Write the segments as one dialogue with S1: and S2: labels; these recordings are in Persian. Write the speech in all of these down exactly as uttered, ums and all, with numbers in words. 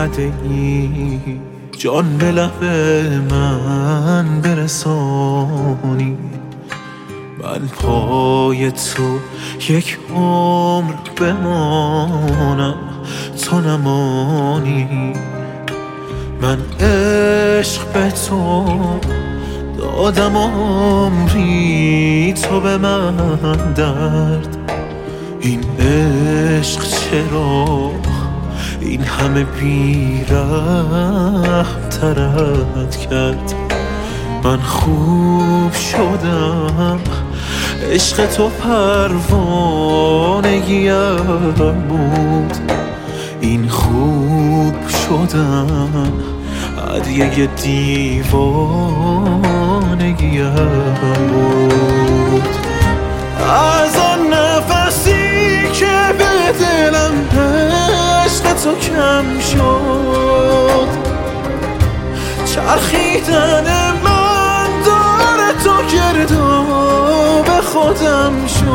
S1: اومده ای جان به لب من برسانی. من پای تو یک عمر بمانم تو نمانی. من عشق به تو دادم عمری تو به من درد. این عشق چرا این همه بی‌رحم ترت کرد؟ من خوب شدم عشق تو پروانگیم بود. این خوب شدم هدیه دیوانگیم بود. از آن نفسی که به دلم عشق تو کم شد، چرخیدن من داره تو گرداب خودم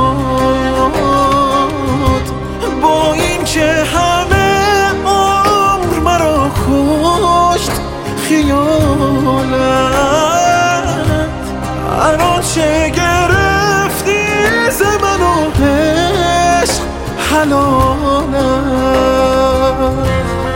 S1: شد. با این که همه عمر مرا کشت خیالت، الان چه گرفتی ز من و عشق حلالت.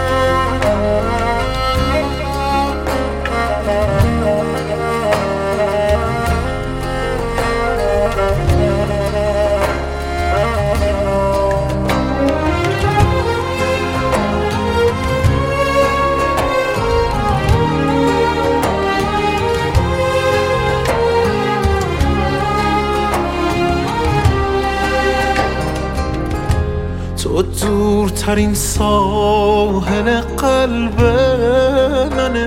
S1: تو دورترین ساحل قلب من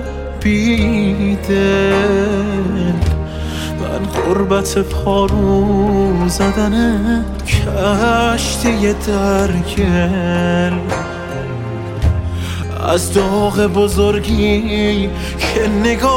S1: بیدل، من غربت پارو زدن کشتی درگل. از داغ بزرگی که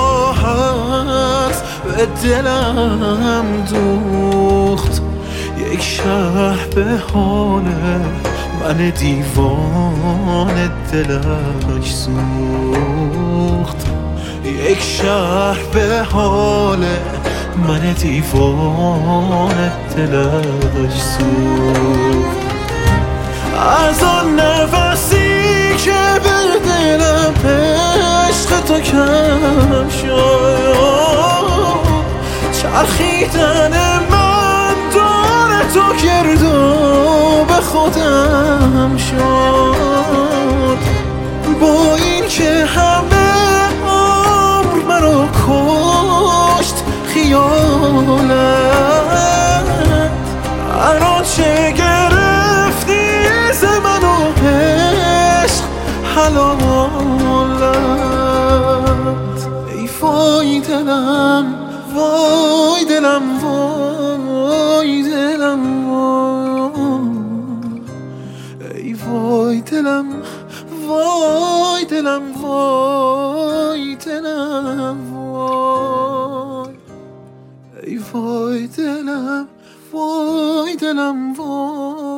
S1: نگاهت به دلم دوخت، یک شهر به حال من دیوان دلش سوخت. یک شهر به حال من دیوان دلش سوخت. از آن نفسی که به دلم عشق تو کم شد، چرخیدن من داره تو گرداب خودم شد. با این که همه عمر مرا کشت خیالت، الان چه گرفتی ز من و عشق حلالت. ای وای دلم وای دلم وای دلم وای، ای وای دلم وای دلم وای دلم وای، ای وای دلم وای دلم وای.